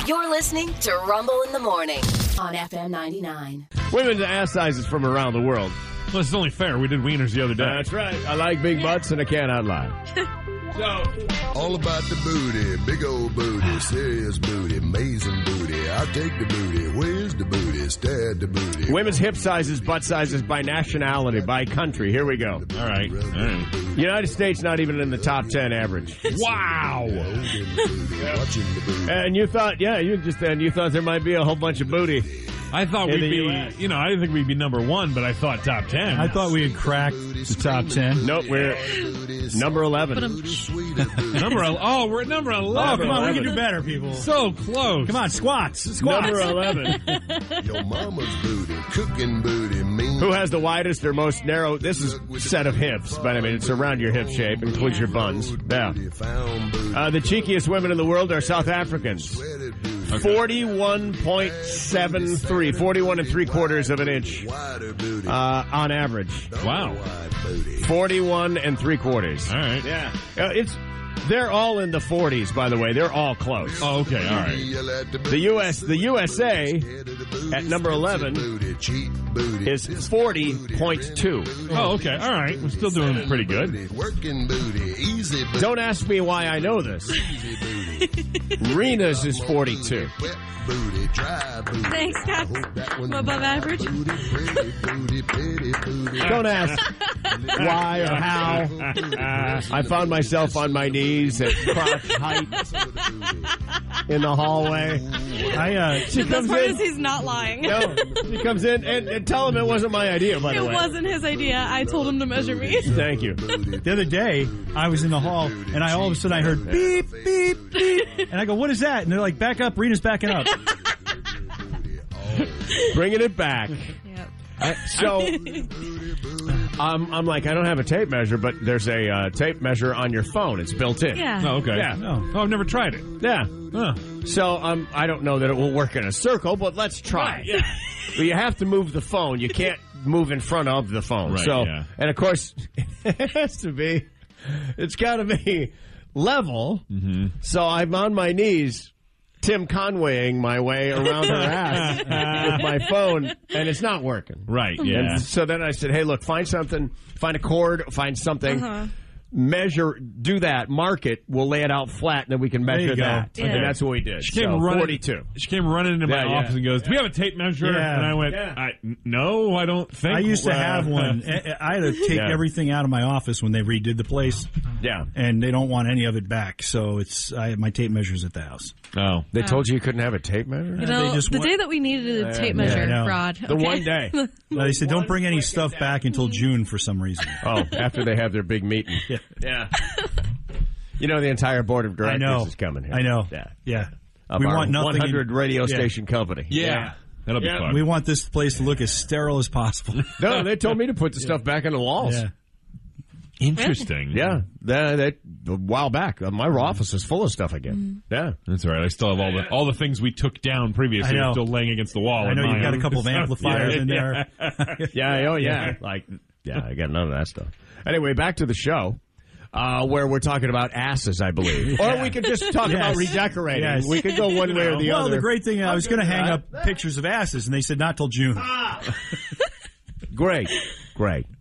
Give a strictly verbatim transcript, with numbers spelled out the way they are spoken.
You're listening to Rumble in the Morning on F M ninety-nine. Women's ass sizes from around the world. Well, it's only fair. We did wieners the other day. That's right. I like big butts, and I cannot lie. So, all about the booty, big old booty, serious booty, amazing booty. I take the booty, where's the booty, stare at the booty. Women's hip sizes, butt sizes by nationality, by country. Here we go. All right. All right. United States not even in the top ten average. Wow. And you thought, yeah, you just and you thought there might be a whole bunch of booty. I thought In we'd the be, U S. you know, I didn't think we'd be number one, but I thought top ten. I thought we had cracked the top ten. Nope, we're number eleven. number el- Oh, we're at number Oh, eleven. come on, we can do better, people. So close. Come on, squats, squats. Number eleven. Your mama's booty, cooking booty, mean. Who has the widest or most narrow? This is set of hips, but I mean it's around your hip shape, includes your buns. Yeah. Uh, the cheekiest women in the world are South Africans. Forty-one point seven three, forty-one and three quarters of an inch uh, on average. Wow. Forty-one and three quarters. All right. Yeah, uh, it's they're all in the forties. By the way, they're all close. Oh, okay. All right. The U S, the U S A at number eleven is forty point two. Oh, okay. All right. We're still doing pretty good. Don't ask me why I know this. Rena's is forty-two. Thanks, Scott. I'm above average. Don't ask why or how. I found myself on my knees at crotch height in the hallway. I uh, She Best comes part in. is he's not lying. No, she comes in and, and tell him it wasn't my idea. By the It way, wasn't his idea. I told him to measure me. Thank you. the other day, I was in the hall, and I all of a sudden I heard beep, beep, beep. And I go, what is that? And they're like, back up, Rena's backing up. Bringing it back. Yep. Uh, so, um, I'm like, I don't have a tape measure, but there's a uh, tape measure on your phone. It's built in. Yeah. Oh, okay. Yeah. Oh, I've never tried it. Yeah. Huh. So, um, I don't know that it will work in a circle, but let's try. Right, yeah. But you have to move the phone. You can't move in front of the phone. Right, so, yeah. and of course, it has to be, it's got to be level. Mm-hmm. So I'm on my knees, Tim Conwaying my way around her ass with my phone, and it's not working. Right, yeah. And so then I said, hey, look, find something, find a cord, find something. Uh-huh. Measure, do that, mark it. We'll lay it out flat, and then we can There measure you go. that. Yeah. And that's what we did. She came so, running. forty-two. She came running into my Yeah, yeah. office and goes, "Do we have a tape measure?" Yeah. And I went, Yeah. I, "No, I don't think." I used to uh, have one. I I had to take Yeah. everything out of my office when they redid the place, Yeah. and they don't want any of it back. So it's I my tape measures at the house. Oh, They told you you couldn't have a tape measure? You know, They just the want- day that we needed a tape yeah, measure, I know. fraud. The okay? one day. Well, they said don't bring any stuff back until June for some reason. Oh, after they have their big meeting. Yeah. Yeah. You know, the entire board of I directors know. is coming here. I know. Yeah. Yeah. Of we our want nothing. one hundred in- radio yeah. station company. yeah, that'll be Yeah. fun. We want this place to look as sterile as possible. No, they told me to put the stuff back on the walls. Yeah. Interesting. Yeah, that, that a while back, uh, my office is full of stuff again. Yeah, That's all right. I still have all the all the things we took down previously. I know. Are still laying against the wall. I in know my you've got a own. couple of amplifiers in there. yeah, oh yeah, like yeah, I got none of that stuff. Anyway, back to the show. Uh, where we're talking about asses, I believe. Or we could just talk Yes. about redecorating. Yes. We could go one way or the Well, other. the great thing, I was going to hang up pictures of asses, and they said not till June. Great, great.